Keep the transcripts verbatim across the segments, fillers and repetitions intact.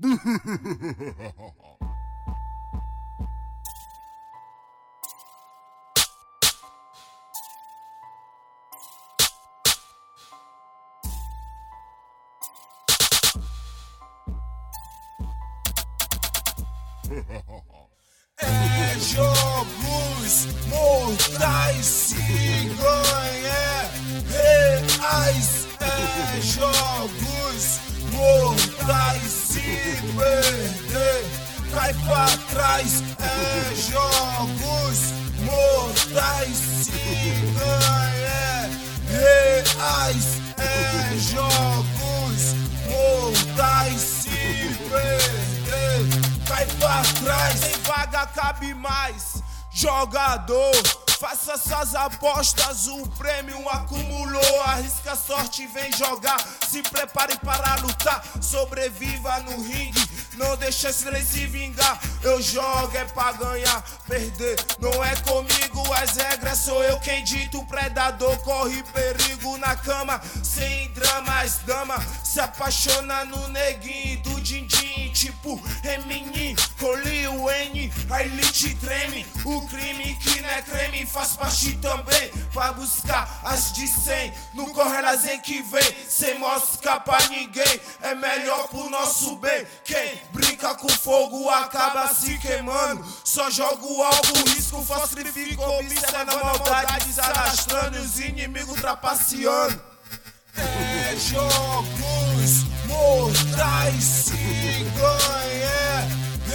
É jogos mortais se ganha reais. É jogos mortais se perder cai pra trás. É jogos mortais se ganha reais. É jogos mortais se perder cai pra trás. Sem vaga cabe mais jogador. Faça suas apostas, o prêmio acumulou. Arrisca a sorte, vem jogar. Se prepare para lutar. Sobreviva no ringue, não deixe esse trem se vingar. Eu jogo é pra ganhar, perder não é comigo. As regras sou eu quem dito. O predador corre perigo na cama. Sem dramas, dama se apaixona no neguinho do din-din. Tipo Eminem, com Lil Wayne, a elite treme. O crime que não é creme faz parte também. Pra buscar as de cem, não corre elas em que vem. Sem mosca pra ninguém, é melhor pro nosso bem. Quem brinca com fogo acaba se queimando. Só jogo algo, risco, falsifico, observa a maldade se alastrando e os inimigos trapaceando. É jogos mortais se ganha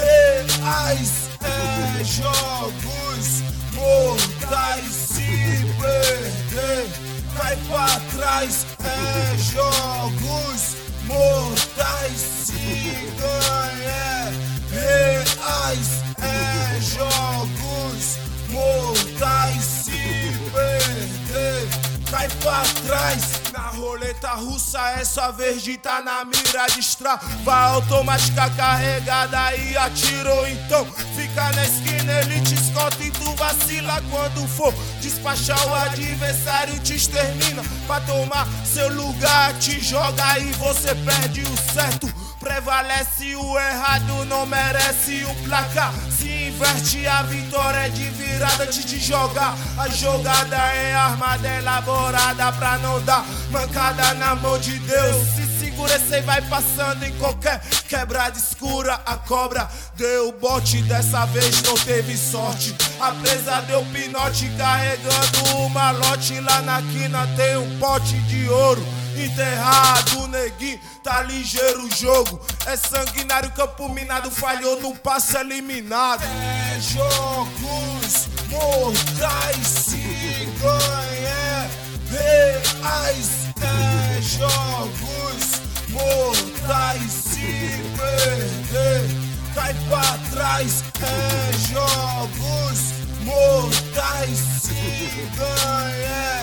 reais. É jogos mortais se perder cai pra trás. É jogos mortais se ganha reais. É jogos mortais se perder cai pra trás. Na roleta russa é só vez de tá na mira. Destrava automática carregada e atirou. Então fica na esquina, ele te escolta e tu vacila. Quando for despachar o adversário te extermina. Pra tomar seu lugar te joga e você perde o certo. Prevalece o errado, não merece o placar. Se inverte a vitória é de virada antes de jogar. A jogada é armada, elaborada pra não dar mancada na mão de Deus. Se segura, cê vai passando em qualquer quebrada escura. A cobra deu bote, dessa vez não teve sorte. A presa deu pinote, carregando o malote. Lá na quina tem um pote de ouro enterrado, neguinho, tá ligeiro o jogo. É sanguinário, campo minado, falhou no passe eliminado. É jogos mortais se ganha reais. É jogos mortais se perder cai pra trás. É jogos mortais se ganha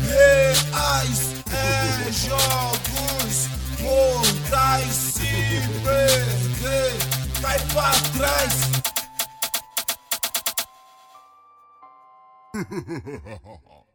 reais. É jogos mortais se perder cai pra trás.